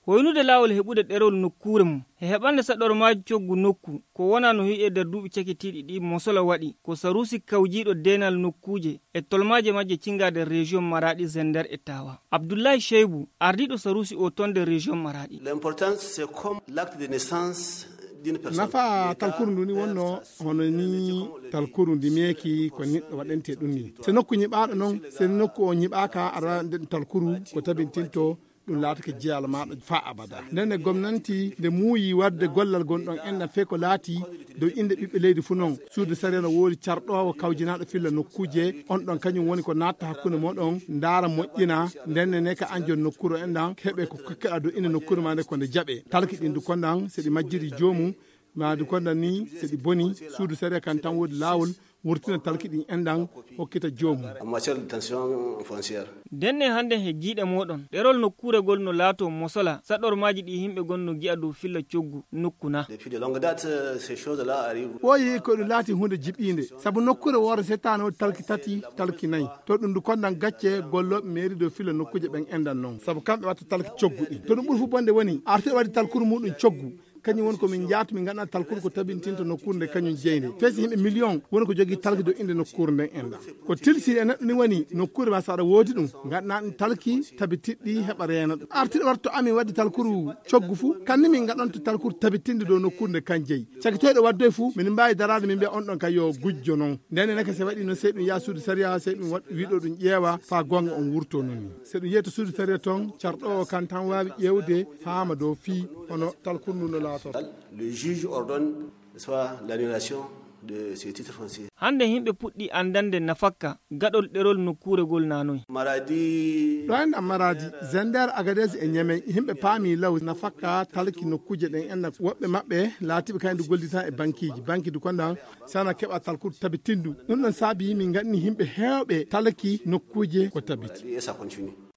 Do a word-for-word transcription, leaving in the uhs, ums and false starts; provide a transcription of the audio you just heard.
hoynude laawol heɓude ɗerol nokkure mum e heɓande saɗormaji coggu nokku ko wona no hi'e nder duuɓi cakitiɗi ɗi Mosola waɗi ko Sarusi kawjiɗo denal nokkuje e tolmaje majje cingade région Maradi, Zender e Tawa. Abdoulaye Cheibou ardiɗo Sarusi o ton de région Maradi. L'important c'est comme l'acte de naissance. Nafa talkuru nduni wonno hono ni talkuru ndi meki ko neɗɗo waɗante ɗum ni so nokku nyiɓaɗo noon so nokku o nyiɓaka ara nden talkuru ko tabintinto ɗum laatake jeyal maɗa fa abada nden gomnanti nde muuyi wadde gollal gonɗon enna fe ko laati dow inde ɓiɓɓe leydi fu noon suudu sare no woodi carɗowo kawjinaɗo filla nokkuje on ɗon kañum woni ko natta hakkude moɗon ndaara moƴƴina ndenne ne ka anjon nokkuro en ɗan heɓe ko kokkeɗa dow inde nokkuru ma nde konde jaɓe talki ɗin du konɗan seɗi majjiri joomum maadu konɗan ni seɗi boni suudu sare kan tan woodi laawol wurtina talki ɗin enɗan hokkita joomum en matière de tension foncière. Denne hande he jiiɗe moɗon ɗerol nokkuregol no laato Mosola saɗormaji ɗi himɓe gonno gi'a dow filla coggu nokkuna. Depuis de longue date ces choses là arrivent. Oyi ko ɗum laati hunde jiɓinde sabu nokkure woore settano talki tati talki nayyi to ɗum du konɗan gacce golloɓe mairie dow filla nokkuje ɓen enɗan noon sabu kamɓe watta talki coggu ɗi to ɗum ɓuuri fu bonde woni arteɓe waɗi talkuru muɗum coggu kañum woni komin jaatu min ganduɗa talkuru ko tabintinto nokkure nde kañum jeyde feesi himɓe million woni ko jogui talki dow inde nokkure nden enɗa ko tilsi e neɗɗo ni woni nokkure ma saɗa woodi ɗum ganduɗa ɗum talki tabitiɗɗi heɓa reena ɗum artiɗo warto amin wadde talkuru coggu fuu kanni min gaɗonto talkuru tabitinde dow nokkure nde kan jeeyi cakitoyɗo waddoye fuu min mbawi darade min mbiya on ɗon kay yo gujjo noon ndenne neke se waɗi noon sey ɗum yaa suudu saria sey ɗum wiɗo ɗum ƴeewa fa gonga on wurto noon se ɗum yeeto suudu saria toon carɗo o kan tan wawi ƴewde faama dow fii hono talkuru ndu no laato. Le juge ordonne soit l'annulation de ce titre foncier. Hande himɓe puɗɗi andande nafakka gaɗol ɗerol nokkuregol nanoy. Maradi. Ɗo en Maradi, Zender, Agadez e Niamey himɓe paami law nafakka talki nokkuje ɗen enna woɓɓe maɓɓe laatiɓe kayde gollita e bankiji banki du konɗan sana keɓa talkude tabitindu ɗum ɗon saabi min gaɗni himɓe heewɓe talki nokkuje ko tabiti. Et ça continue.